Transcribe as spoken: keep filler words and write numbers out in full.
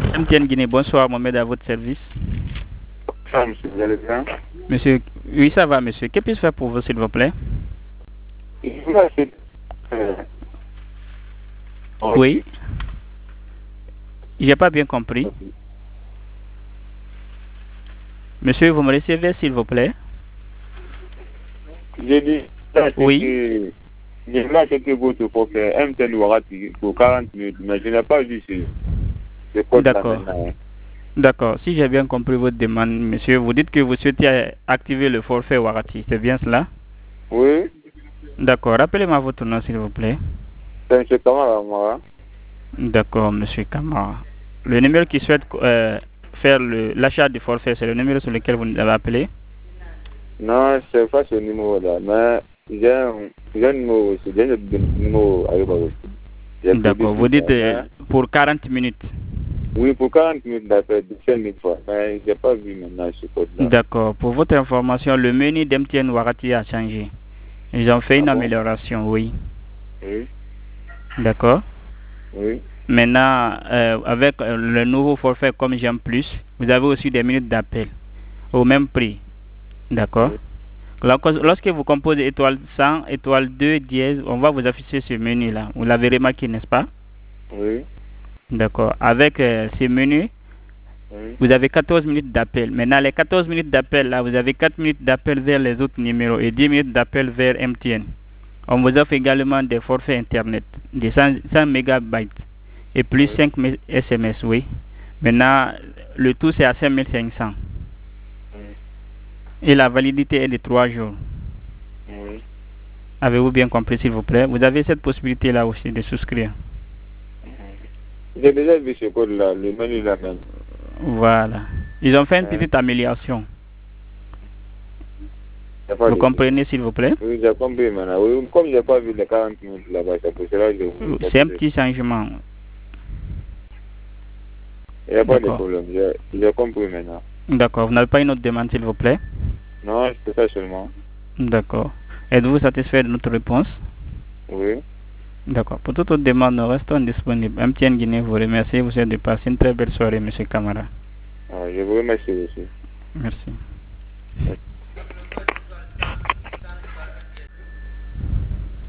M T N Guinée, bonsoir, Mohamed, à votre service. Ah, monsieur, vous allez bien? Monsieur, oui, ça va, monsieur. Que puis-je faire pour vous, s'il vous plaît? Oui. J'ai pas bien compris. Monsieur, vous me recevez, s'il vous plaît? J'ai dit, oui. J'ai là que votre pour faire M T N Warati pour quarante minutes, mais je n'ai pas vu ce code là maintenant. D'accord. Si j'ai bien compris votre demande, monsieur, vous dites que vous souhaitez activer le forfait Warati, c'est bien cela? Oui. D'accord. Rappelez-moi votre nom, s'il vous plaît. C'est M. Kamara, moi. D'accord, monsieur Kamara. Le numéro qui souhaite euh, faire l'achat du forfait, c'est le numéro sur lequel vous nous avez appelé? Non, c'est pas ce numéro-là, mais j'ai un, un numéro aussi, j'ai un numéro à aussi. D'accord, vous dites euh, pour quarante minutes. Oui, pour quarante minutes d'appel, dix-sept mille fois, mais je n'ai pas vu maintenant ce code-là. D'accord, pour votre information, le menu d'M T N Warati a changé. Ils ont fait ah une bon? amélioration, oui. Oui. D'accord. Oui. Maintenant, euh, avec euh, le nouveau forfait comme J'aime Plus, vous avez aussi des minutes d'appel au même prix. D'accord. Oui. Lorsque vous composez étoile cent, étoile deux, dièse, on va vous afficher ce menu-là. Vous l'avez remarqué, n'est-ce pas? Oui. D'accord. Avec euh, ces menus, oui. Vous avez quatorze minutes d'appel. Maintenant, les quatorze minutes d'appel, là, vous avez quatre minutes d'appel vers les autres numéros et dix minutes d'appel vers M T N. On vous offre également des forfaits Internet, des cent, cent mégabytes et plus oui. cinq S M S, oui. Maintenant, le tout, c'est à cinq mille cinq cents. Oui. Et la validité est de trois jours. Oui. Avez-vous bien compris, s'il vous plaît? Vous avez cette possibilité-là aussi de souscrire. J'ai déjà vu ce code-là, le menu là même. Voilà. Ils ont fait une petite hein? amélioration. Vous comprenez, s'il vous plaît? Oui, j'ai compris maintenant. Oui, comme je n'ai pas vu les quarante minutes là-bas, c'est pour cela que je vous... C'est un petit changement. Il n'y a pas de problème, j'ai compris maintenant. D'accord. Vous n'avez pas une autre demande, s'il vous plaît? Non, c'est ça seulement. D'accord. Êtes-vous satisfait de notre réponse? Oui. D'accord. Pour toute autre demande, nous restons disponibles. M T N Guinée vous remercie. Vous êtes de passer une très belle soirée, M. Kamara. Ah, je vous remercie aussi. Merci. Merci.